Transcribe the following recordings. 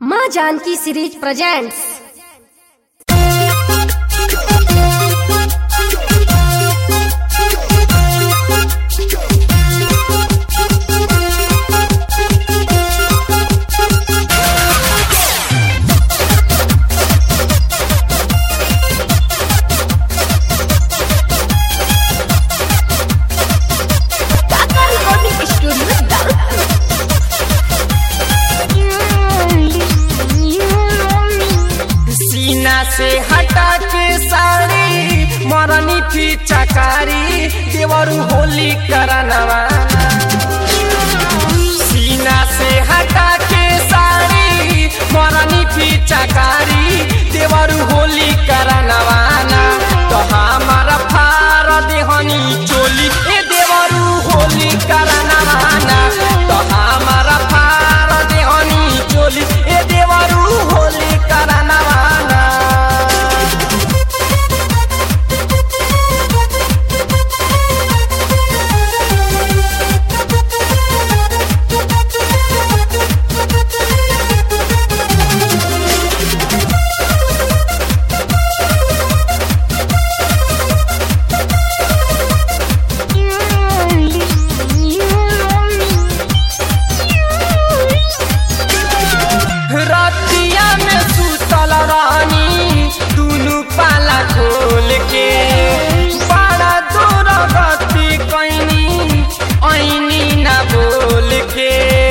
माँ Janaki series presents. से हटा के साड़ी मरनी थी चकारी देवरू होली करनवा। सीना से हटा के साड़ी मरनी थी चकारी देवरू होली करनवाना। तो हमारा फार देहनी चोली ए देवरू होली करनवाना। तो हमारा फार देहनी चोली ए देवरू होली करनवाना। रतिया में सुतल रानी दुनु पाला खोल के बड़ा दूर गति कैनी ऐनी ना बोल के।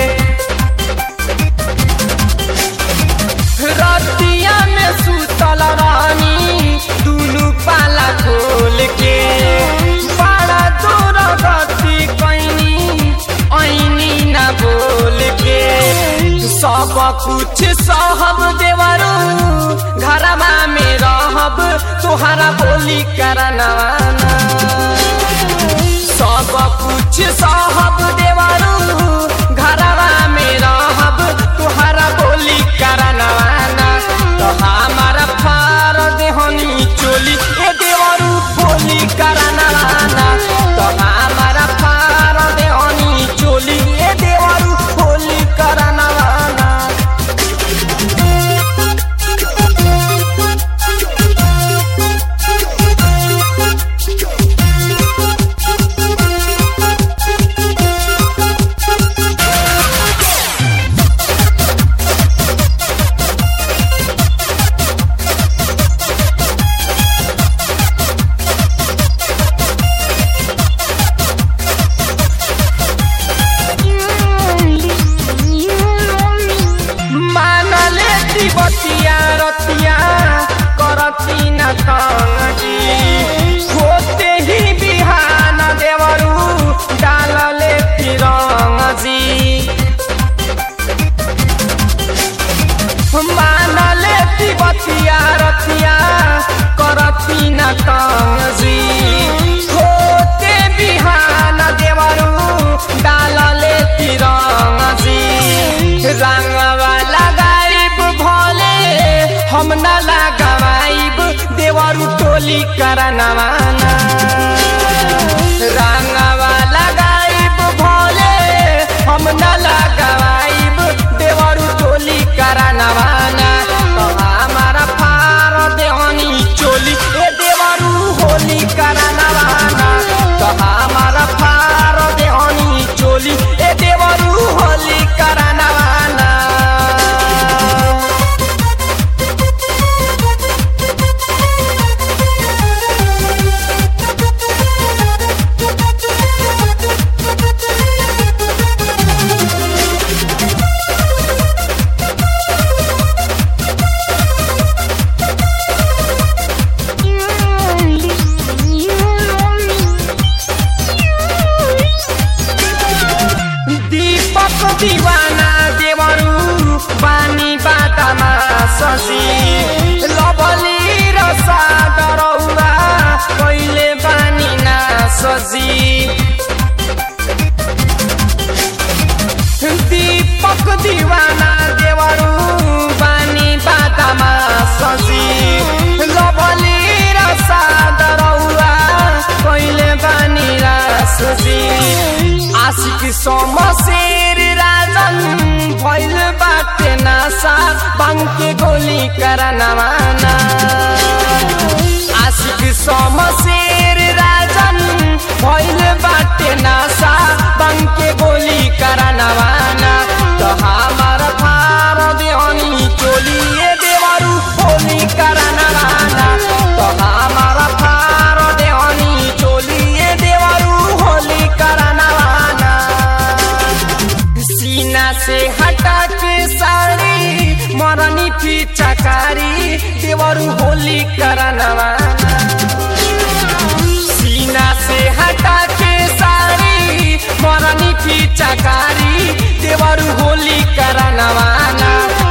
रतिया में सुतल रानी दुनु पाला खोल के बड़ा दूर गति कैनी ऐनी ना बोल के। सब कुछ सहब देवरू घरमा में रहब तोहरा बोली करनवाना। सब कुछ सहब देवरू घरमा में रहब तोहरा बोली करनवाना। तो हमारा फार देहनी चोली ए देवरू बोली करनवाना। तो हमारा फार देहनी चोली ए देवरू बोली करनवाना। बतिया रतिया करती न तंगी होते ही बिहान देवरू डालले तिरंग जी। मानले बतिया रतिया करती न तंगी होते बिहान देवरू डालले तिरंग जी। रंगवा हम न लगावाइब देवरू टोली करनवाना। रंगवा लगाइब भोले हम न लगावाइब देवरू टोली करनवाना। तो हमारा फार देहनी चोली ए देवरू होली करनवाना। तो हमारा फार देहनी चोली ए देवरू होली करनवाना। दीवाना देवरू बानी बाटामा सजी लबली र सादरौरा कहिले बानी ना सजी। दीपक दीवाना देवरू बानी बाटामा सजी लबली र सादरौरा कहिले बानी ना सजी। आशिक समशेर राजन भइल बाटे नासा करनवाना आशिक समशेर राजन भइल बाटे नासा बन के गोली करनवाना तो हमार फार देहनी चोलिए देवरू होली करनवाना तो हमार फार देहनी चोलिए देवरू होली करनवाना सीना से हटा के साड़ी मरनी पिचकारी देवरू होली करनवाना सीना से हटा के साड़ी मरनी पिचकारी देवरू होली करनवाना।